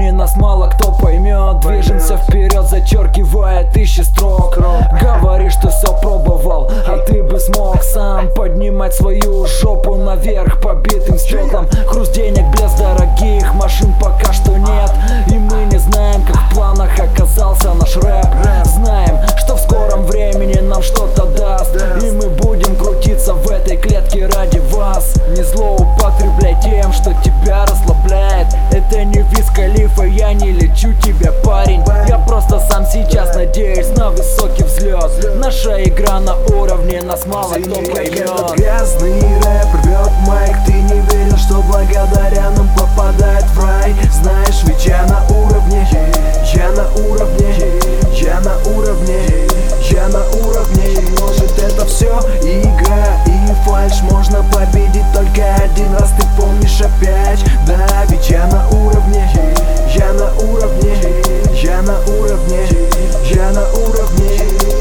уровне нас мало кто поймет. Движемся вперед, зачеркивая тысячи строк. Говоришь, ты все пробовал, а ты бы смог сам поднимать свою жопу наверх побитым стеклом. Хруст денег, блеск дорогих машин пока что нет. И мы не знаем, как в планах оказался наш рэп. Знаем, что в скором времени нам что-то даст, и мы будем крутиться в этой клетке ради вас. Не злоупотребляй тем, что тебя расслабляет. Это не Виз Халифа, я не лечу тебя, парень. Я просто сам сейчас надеюсь на высокий взлет. Наша игра на уровне, нас мало кто поймет. Грязный рэп рвет майк, ты не верил, что благодаря нам попадает в рай. Знаешь, ведь я на уровне, я на уровне, я на уровне, я на уровне. Может, это все игра и фальшь, можно победить только один раз, ты помнишь опять. Да, ведь я на уровне, я на уровне, я на уровне, я на уровне.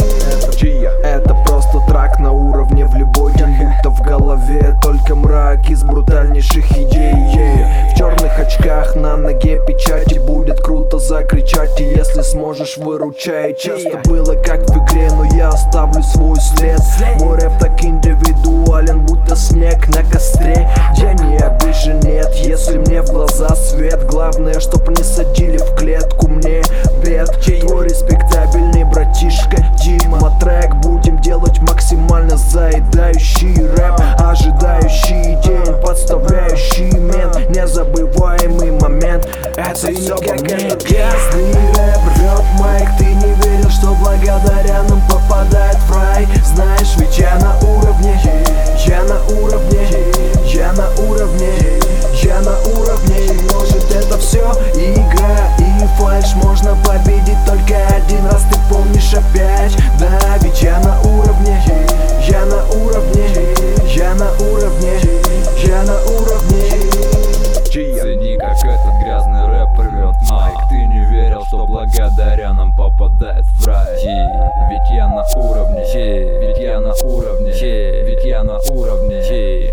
Это просто трак на уровне, в любой день будто в голове только мрак из брутальнейших идей. В черных очках на ноге печати, будет круто закричать, и если сможешь, выручай. Часто было как в игре, но я оставлю свой след. Мой рэп так индивидуален, будто снег на костре. Я не обижен, нет, если мне в глаза свет. Главное, чтоб не садили в клетку мне бед. Твой респектабельный братишка Дима трек. Будем делать максимально заедающий рэп, ожидающий день, подставляющий мент. Незабываемый момент, это все во мне. Грязный рэп рвет майк, ты не верил, что благодаря нам попадает в рай. Знаешь, ведь я на уровне, я на уровне, я на уровне, я на уровне. Может, это все игра и фальшь, можно победить только один раз, ты помнишь опять. Да, ведь я на уровне, я на уровне, я на уровне, я на уровне. Цени, как этот грязный рэп рвет майк. Ты не верил, что благодаря нам попадает в рай. Ведь я на уровне, ведь я на уровне, ведь я на уровне.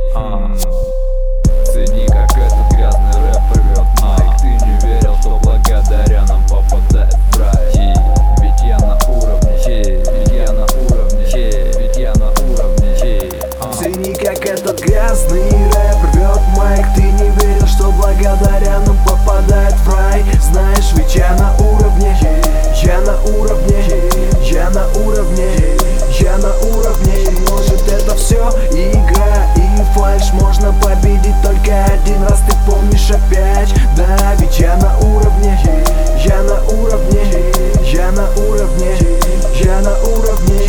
Цени, как этот грязный рэп рвет майк. Ты не верил, что благодаря нам попадает в рай. Ведь я на уровне, ведь я на уровне, ведь я на уровне. Цени, как этот грязный рэп рвет майк. Ты не верил, что благодаря нам попадает в рай. Знаешь, ведь я на уровне, я на уровне, я на уровне, я на уровне. Может, это все игра и фальшь, можно победить только один раз, ты помнишь опять. Да, ведь я на уровне, я на уровне, я на уровне, я на уровне.